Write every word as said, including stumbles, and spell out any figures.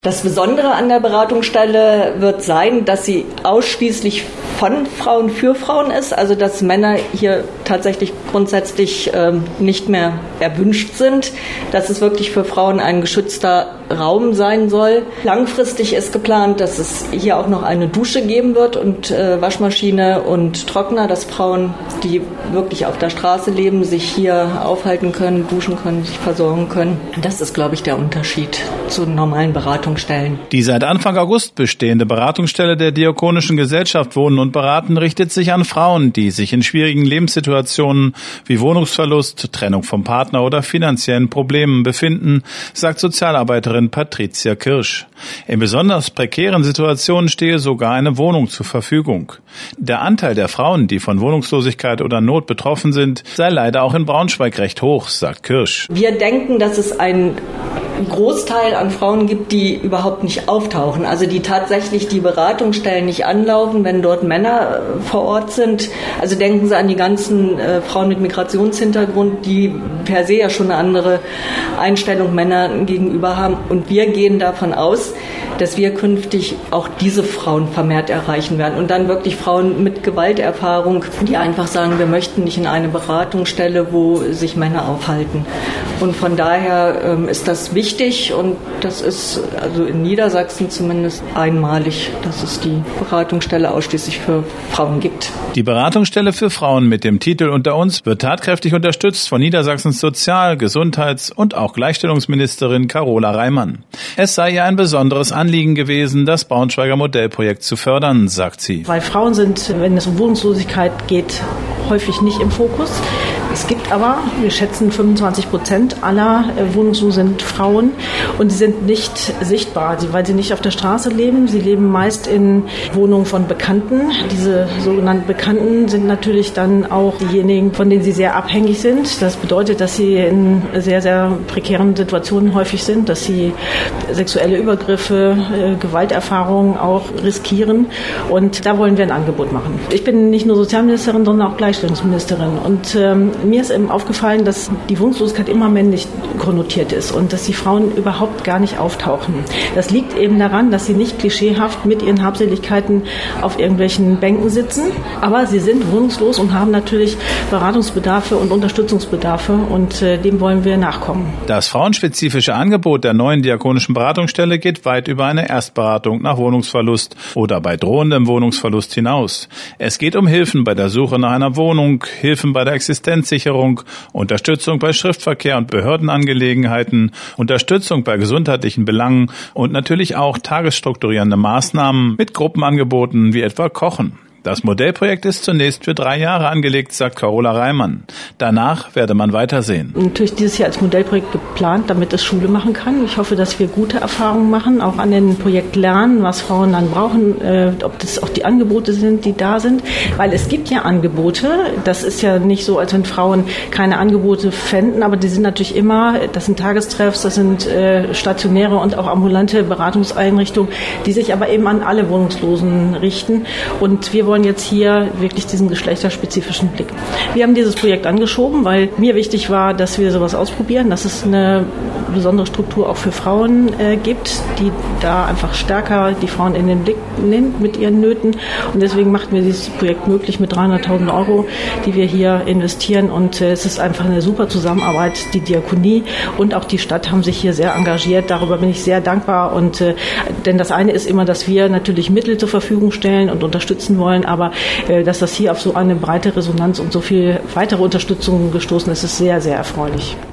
Das Besondere an der Beratungsstelle wird sein, dass sie ausschließlich von Frauen für Frauen ist, also dass Männer hier tatsächlich grundsätzlich ähm, nicht mehr erwünscht sind, dass es wirklich für Frauen ein geschützter Raum sein soll. Langfristig ist geplant, dass es hier auch noch eine Dusche geben wird und äh, Waschmaschine und Trockner, dass Frauen, die wirklich auf der Straße leben, sich hier aufhalten können, duschen können, sich versorgen können. Das ist, glaube ich, der Unterschied zu normalen Beratungsstellen. Die seit Anfang August bestehende Beratungsstelle der Diakonischen Gesellschaft Wohnen und Beraten richtet sich an Frauen, die sich in schwierigen Lebenssituationen wie Wohnungsverlust, Trennung vom Partner oder finanziellen Problemen befinden, sagt Sozialarbeiterin Patricia Kirsch. In besonders prekären Situationen stehe sogar eine Wohnung zur Verfügung. Der Anteil der Frauen, die von Wohnungslosigkeit oder Not betroffen sind, sei leider auch in Braunschweig recht hoch, sagt Kirsch. Wir denken, dass es ein Großteil an Frauen gibt, die überhaupt nicht auftauchen, also die tatsächlich die Beratungsstellen nicht anlaufen, wenn dort Männer vor Ort sind. Also denken Sie an die ganzen äh, Frauen mit Migrationshintergrund, die per se ja schon eine andere Einstellung Männern gegenüber haben. Und wir gehen davon aus, dass wir künftig auch diese Frauen vermehrt erreichen werden und dann wirklich Frauen mit Gewalterfahrung, die einfach sagen, wir möchten nicht in eine Beratungsstelle, wo sich Männer aufhalten. Und von daher ähm, ist das wichtig und das ist also in Niedersachsen zumindest einmalig, dass es die Beratungsstelle ausschließlich für Frauen gibt. Die Beratungsstelle für Frauen mit dem Titel Unter uns wird tatkräftig unterstützt von Niedersachsens Sozial-, Gesundheits- und auch Gleichstellungsministerin Carola Reimann. Es sei ihr ein besonderes Anliegen gewesen, das Braunschweiger Modellprojekt zu fördern, sagt sie. Weil Frauen sind, wenn es um Wohnungslosigkeit geht, häufig nicht im Fokus. Es gibt aber, wir schätzen, fünfundzwanzig Prozent aller Wohnungslosen sind Frauen und sie sind nicht sichtbar, weil sie nicht auf der Straße leben. Sie leben meist in Wohnungen von Bekannten. Diese sogenannten Bekannten sind natürlich dann auch diejenigen, von denen sie sehr abhängig sind. Das bedeutet, dass sie in sehr, sehr prekären Situationen häufig sind, dass sie sexuelle Übergriffe, Gewalterfahrungen auch riskieren. Und da wollen wir ein Angebot machen. Ich bin nicht nur Sozialministerin, sondern auch Gleichstellungsministerin. Und ähm, mir ist eben aufgefallen, dass die Wohnungslosigkeit immer männlich konnotiert ist und dass die Frauen überhaupt gar nicht auftauchen. Das liegt eben daran, dass sie nicht klischeehaft mit ihren Habseligkeiten auf irgendwelchen Bänken sitzen, aber sie sind wohnungslos und haben natürlich Beratungsbedarfe und Unterstützungsbedarfe und äh, dem wollen wir nachkommen. Das frauenspezifische Angebot der neuen diakonischen Beratungsstelle geht weit über eine Erstberatung nach Wohnungsverlust oder bei drohendem Wohnungsverlust hinaus. Es geht um Hilfen bei der Suche nach einer Wohnung, Hilfen bei der Existenzsicherung, Unterstützung bei Schriftverkehr und Behördenangelegenheiten, Unterstützung bei gesundheitlichen Belangen und natürlich auch tagesstrukturierende Maßnahmen mit Gruppenangeboten wie etwa Kochen. Das Modellprojekt ist zunächst für drei Jahre angelegt, sagt Carola Reimann. Danach werde man weitersehen. Natürlich dieses Jahr als Modellprojekt geplant, damit es Schule machen kann. Ich hoffe, dass wir gute Erfahrungen machen, auch an dem Projekt lernen, was Frauen dann brauchen, äh, ob das auch die Angebote sind, die da sind. Weil es gibt ja Angebote. Das ist ja nicht so, als wenn Frauen keine Angebote fänden, aber die sind natürlich immer, das sind Tagestreffs, das sind äh, stationäre und auch ambulante Beratungseinrichtungen, die sich aber eben an alle Wohnungslosen richten. Und wir wollen jetzt hier wirklich diesen geschlechterspezifischen Blick. Wir haben dieses Projekt angeschoben, weil mir wichtig war, dass wir sowas ausprobieren, dass es eine besondere Struktur auch für Frauen äh, gibt, die da einfach stärker die Frauen in den Blick nimmt mit ihren Nöten. Und deswegen machten wir dieses Projekt möglich mit dreihunderttausend Euro, die wir hier investieren. Und äh, es ist einfach eine super Zusammenarbeit. Die Diakonie und auch die Stadt haben sich hier sehr engagiert. Darüber bin ich sehr dankbar. Und äh, denn das eine ist immer, dass wir natürlich Mittel zur Verfügung stellen und unterstützen wollen. Aber äh, dass das hier auf so eine breite Resonanz und so viel weitere Unterstützung gestoßen ist, ist sehr, sehr erfreulich.